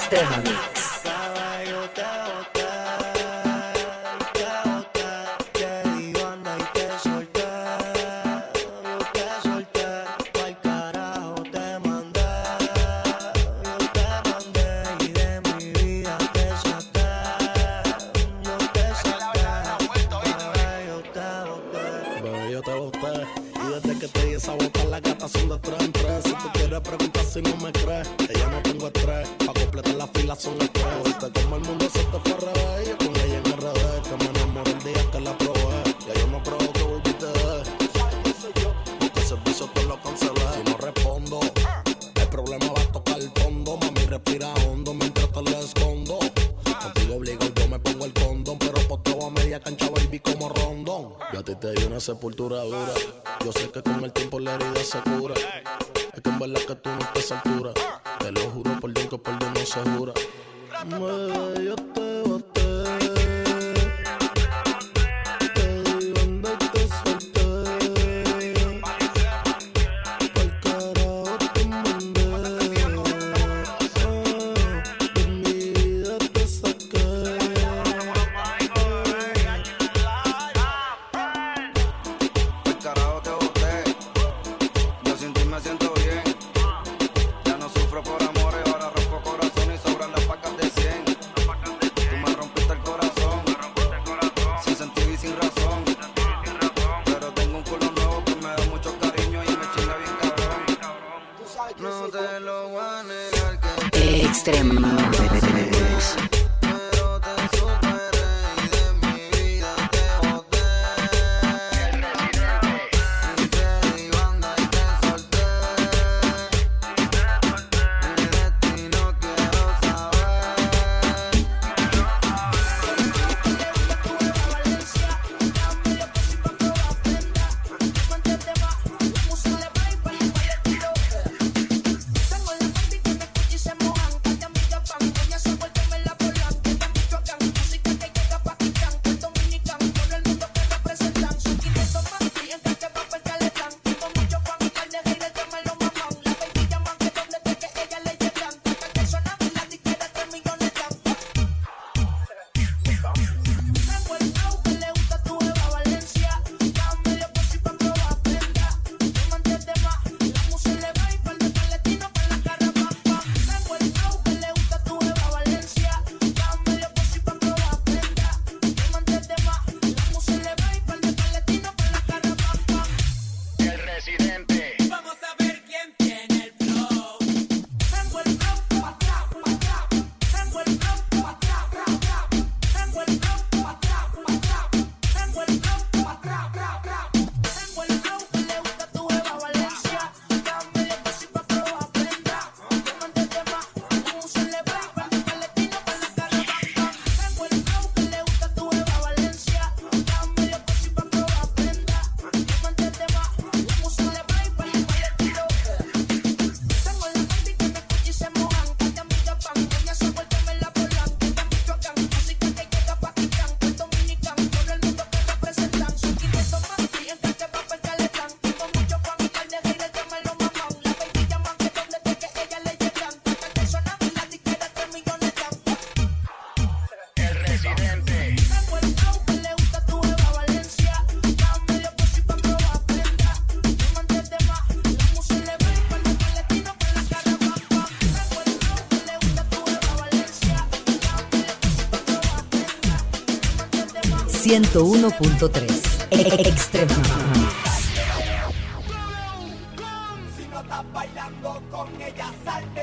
Extrema Mix. Si no me crees, que ya no tengo estrés. Pa' completar la fila son estrés. Viste como el mundo se te fue al revés. Yo con ella en RD, que me enamoré el día que la probé. Ya yo no creo que volviste de este servicio te lo cancelé. Si no respondo, el problema va a tocar el fondo. Mami, respira hondo mientras te lo escondo. Contigo obligado yo me pongo el condón, pero posteo a media cancha, baby, como Rondón. Yo a ti te di una sepultura dura. Yo sé que con el tiempo la herida se cura. Es que en verdad que tú no estás a altura. Te lo juro por Dios que por Dios no se jura. Yo te boté. Te di banda y te solté. Pa'l carajo te mandé. De mi vida te saqué. Pa'l carajo te boté. Yo sin ti me siento bien. Ya no sufro por amores, ahora rompo corazón y sobran las pacas de 100. Tú me rompiste el corazón, sin sentido y sin razón. Pero tengo un culo nuevo que me da mucho cariño y me chinga bien cabrón. No te lo voy a negar que Extrema Mix. pero te superé y de mi vida te boté. Y te di banda y te solté. Mi destino quiero saber. Extrema Mix. Si no estás bailando con ella, salte.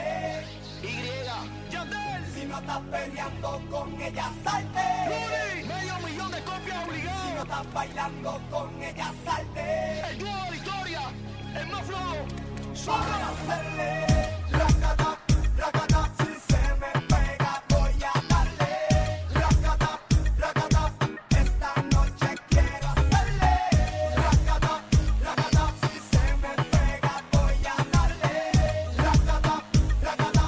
Si no estás peleando con ella, salte. Medio millón de copias obligadas. Si no estás bailando con ella, salte. El dúo de la historia, el más flojo. Para hacerle racata, racata. Si se me pega, voy a darle racata, racata. Esta noche quiero hacerle racata, racata. Si se me pega, voy a darle racata, racata.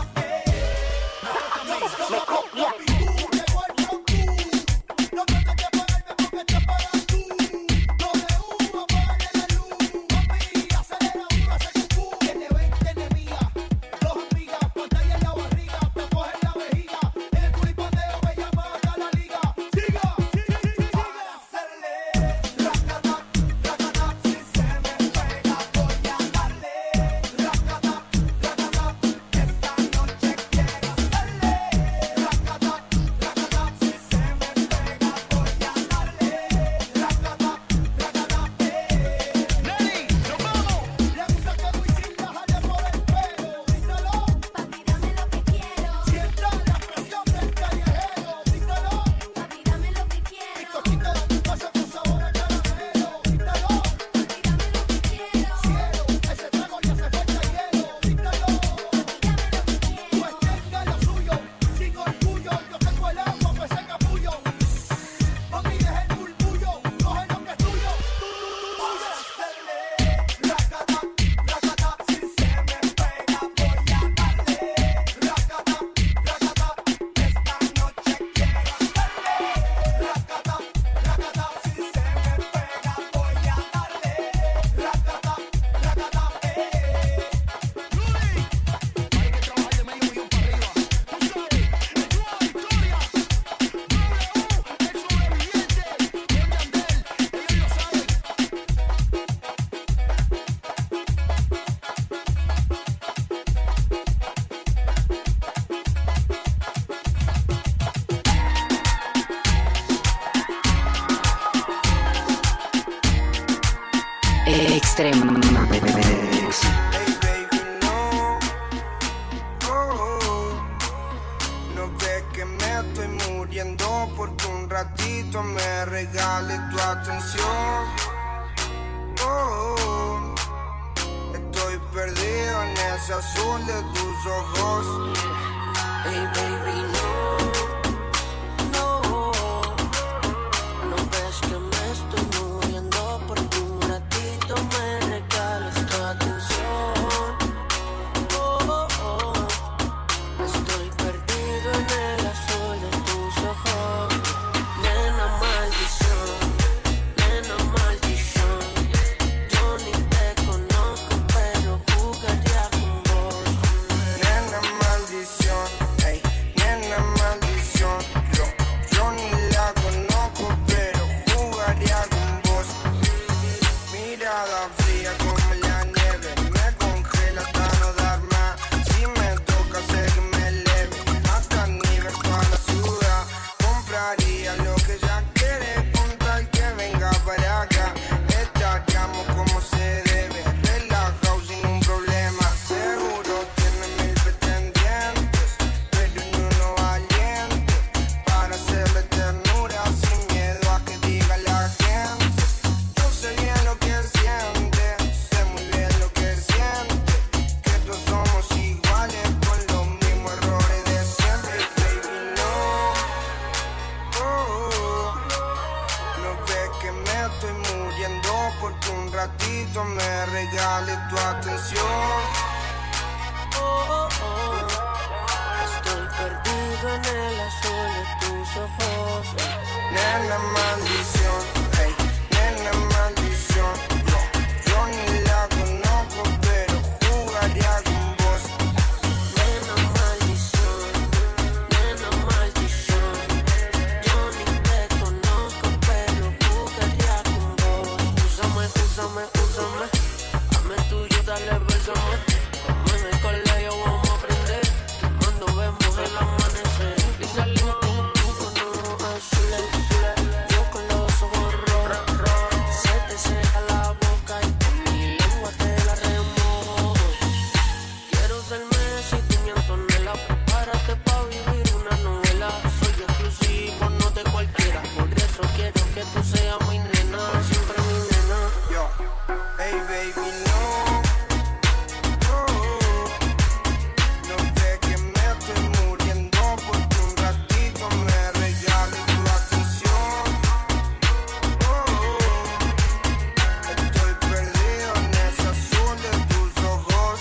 No tienes que pagarme porque te pagas tú. W, apague la luz. Papi, acelera, hace que tú. Tiene 20 enemigos. Extrema Mix. Hey baby, no. No ves que me estoy muriendo porque un ratito me regales tu atención. Estoy perdido en ese azul de tus ojos. Hey baby, no ves que me estoy muriendo porque un ratito me regales tu atención. Estoy perdido en el azul de tus ojos. Nena maldición, yo ni te conozco pero jugaría con vos. Nena maldición, ey, nena maldición, yo ni la conozco pero jugaría con vos. Mirada fría como la nieve, me congela hasta no dar más. Si me toca sé que me leve, hasta nivel para la ciudad. Compraría lo que ella quiere con tal que venga para acá. Estaríamos como se debe, relajado sin un problema. Seguro tiene 1000 pretendientes, pero ni uno valiente para hacerle ternura sin miedo a que diga la gente. Yo sé bien lo que siente, sé muy bien lo que siente, que todos somos iguales con los mismos errores de siempre. Baby, no ves que me estoy muriendo porque un ratito me regales tu atención. Estoy perdido en el azul de tus ojos. Nena maldición, ey, nena maldición, yo ni la conozco pero jugaría con vos. Nena maldición, yo ni te conozco pero jugaría con vos. Úsame, hazme tuyo, dale bésame. Como en el colegio vamos a aprender, quemando vemos el amanecer. Y salimos con ojos azules, yo con los ojos rojos. Se te seca la boca y con mi lengua te la remojo. Quiero ser Messi, tú mi Antonella. Prepárate pa' vivir una novela. Soy exclusivo, no de cualquiera. Por eso quiero que tú seas mi nena, siempre mi nena. Yo, hey baby, no. No ves que me estoy muriendo porque un ratito me regales tu atención. Estoy perdido en ese azul de tus ojos.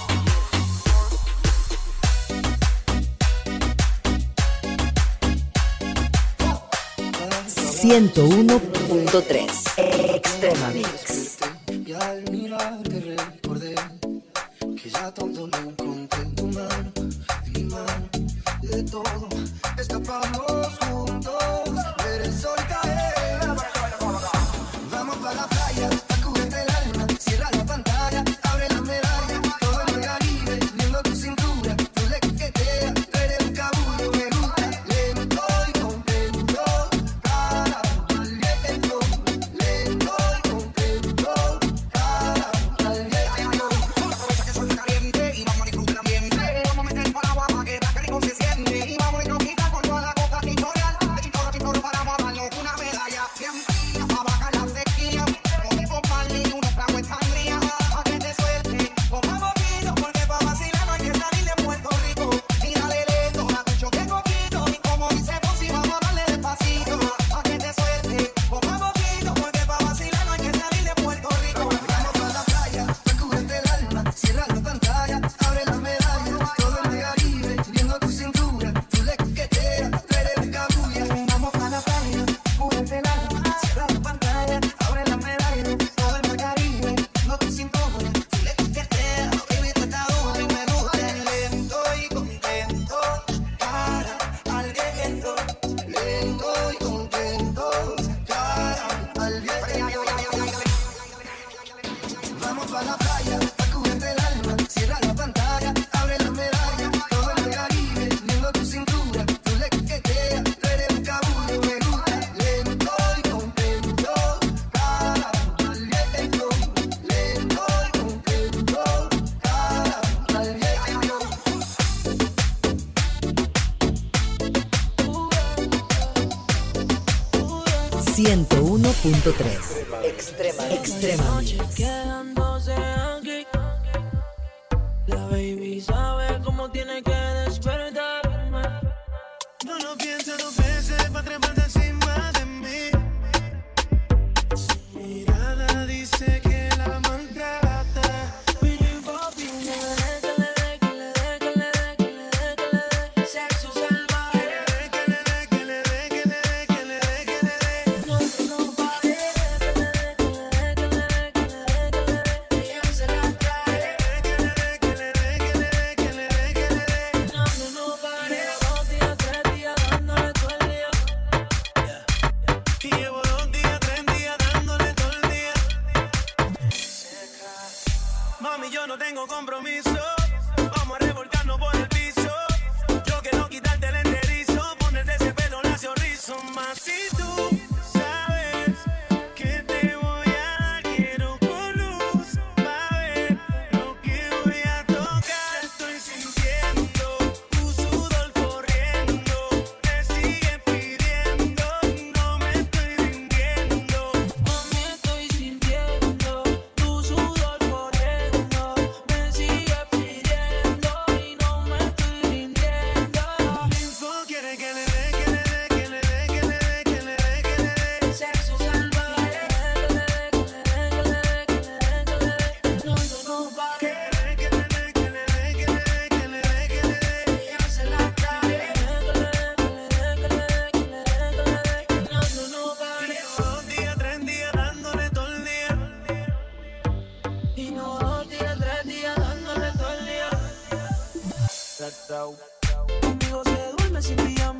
101.3 Extrema Mix. Y al mirarte recordé que ya todo lo encontré en tu mano, en mi mano. De todo escapamos juntos, ver el sol caer. Vamos pa' la playa, a cubrirte el alma. Cierra la pantalla, abre la medalla. Todo en el Caribe, viendo tu cintura. Tú le coqueteas, tú eres un cabullo. Me gusta lento y contento. Para al viento, lento y contento. Para al viento. Aprovecha que soy caliente y vamos a disfrutar el ambiente. Vamos a meter para agua para que la carico se siente. Y vamos a ir con con toda la copa. 101.3. Extrema Mix. Quedándose aquí. La baby sabe cómo tiene que despertarme. No lo pienses dos veces para treparse encima de mí. Su mirada dice que la maltrata. Pili papi, que le dé sexo salvaje. Que le dé. No pare. Que ella se la trae. No pare. 2 días, 3 días dándole todo el día. Y llevo 2 días, 3 días dándole todo el día. Mami, yo no tengo compromiso. Vamos a revolcarnos por el piso. Yo quiero quitarte el enterizo, ponerte ese pelo lacio rizo. Más si tú sabes que te voy a dar, quiero con luz pa' ver lo que voy a tocar. Estoy sintiendo tu sudor corriendo, me sigues pidiendo, no me estoy rindiendo. Mami, estoy sintiendo tu sudor corriendo. Me sigue pidiendo y no me estoy rindiendo. Info quiere que le dé. Sexo salvaje. No pare. Ella se la trae. No pare. 2 días, 3 días dándole todo el día. Y no 2 días, 3 días dándole todo el día. Conmigo se duerme sin pijama.